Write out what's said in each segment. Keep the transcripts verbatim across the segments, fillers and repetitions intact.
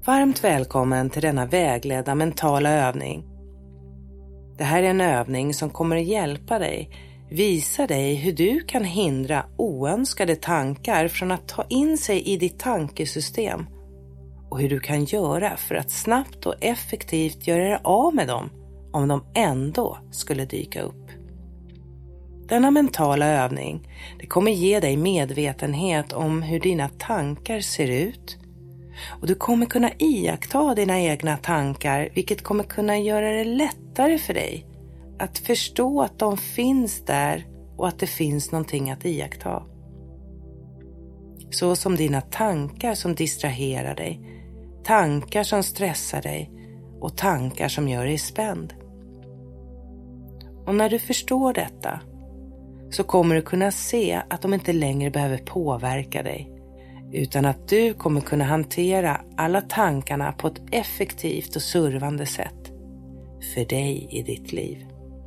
Varmt välkommen till denna vägledda mentala övning. Det här är en övning som kommer att hjälpa dig, visa dig hur du kan hindra oönskade tankar från att ta in sig i ditt tankesystem och hur du kan göra för att snabbt och effektivt göra dig av med dem om de ändå skulle dyka upp. Denna mentala övning, det kommer ge dig medvetenhet om hur dina tankar ser ut. Och du kommer kunna iaktta dina egna tankar, vilket kommer kunna göra det lättare för dig att förstå att de finns där och att det finns någonting att iaktta. Så som dina tankar som distraherar dig, tankar som stressar dig och tankar som gör dig spänd. Och när du förstår detta så kommer du kunna se att de inte längre behöver påverka dig. Utan att du kommer kunna hantera alla tankarna på ett effektivt och servande sätt för dig i ditt liv.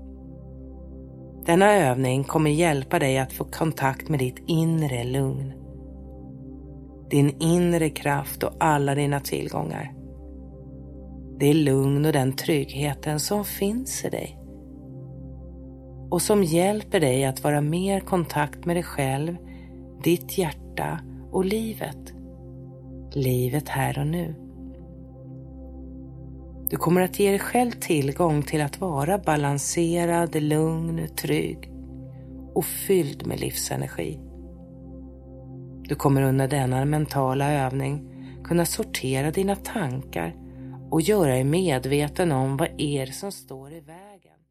Denna övning kommer hjälpa dig att få kontakt med ditt inre lugn. Din inre kraft och alla dina tillgångar. Det är lugn och den tryggheten som finns i dig. Och som hjälper dig att vara mer i kontakt med dig själv, ditt hjärta och livet. Livet här och nu. Du kommer att ge dig själv tillgång till att vara balanserad, lugn, trygg och fylld med livsenergi. Du kommer under denna mentala övning kunna sortera dina tankar och göra dig medveten om vad är som står i vägen.